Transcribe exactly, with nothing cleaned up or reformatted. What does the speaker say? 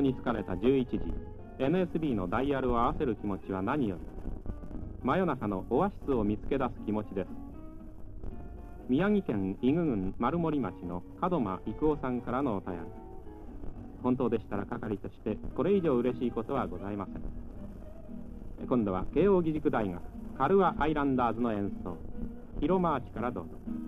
に疲れたじゅういちじ、エヌエスビー のダイヤルを合わせる気持ちは何より、真夜中のオアシスを見つけ出す気持ちです。宮城県伊豆郡丸森町の門間育夫さんからのお便り。本当でしたら係としてこれ以上嬉しいことはございません。今度は慶應義塾大学カルアアイランダーズの演奏、ヒロマーチからどうぞ。